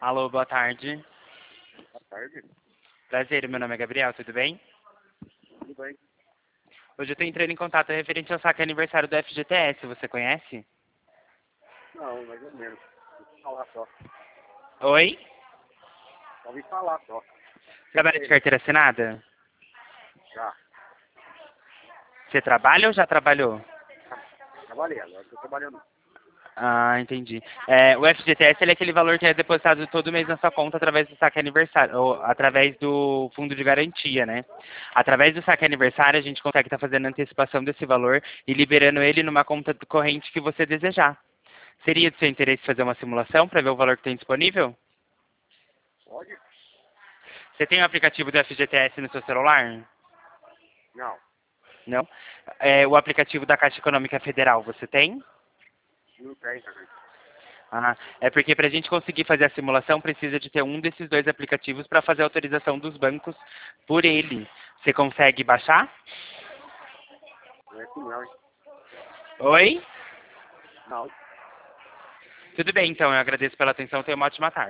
Alô, boa tarde. Boa tarde. Prazer, meu nome é Gabriel, tudo bem? Tudo bem? Hoje eu estou entrando em contato referente ao saque aniversário do FGTS, você conhece? Não, mais ou menos. Ouvi falar só. Oi? Só ouvi falar só. Trabalha de carteira assinada? Já. Você trabalha ou já trabalhou? Trabalhei, agora estou trabalhando. Ah, entendi. O FGTS ele é aquele valor que é depositado todo mês na sua conta através do saque aniversário, ou através do fundo de garantia, né? Através do saque aniversário, a gente consegue estar fazendo antecipação desse valor e liberando ele numa conta corrente que você desejar. Seria do seu interesse fazer uma simulação para ver o valor que tem disponível? Pode? Você tem o aplicativo do FGTS no seu celular? Não. Não? O aplicativo da Caixa Econômica Federal, você tem? Não tem também. Ah, é porque para a gente conseguir fazer a simulação precisa de ter um desses dois aplicativos para fazer a autorização dos bancos por ele. Você consegue baixar? Não é que não, hein? Oi? Não. Tudo bem, então. Eu agradeço pela atenção. Tenha uma ótima tarde.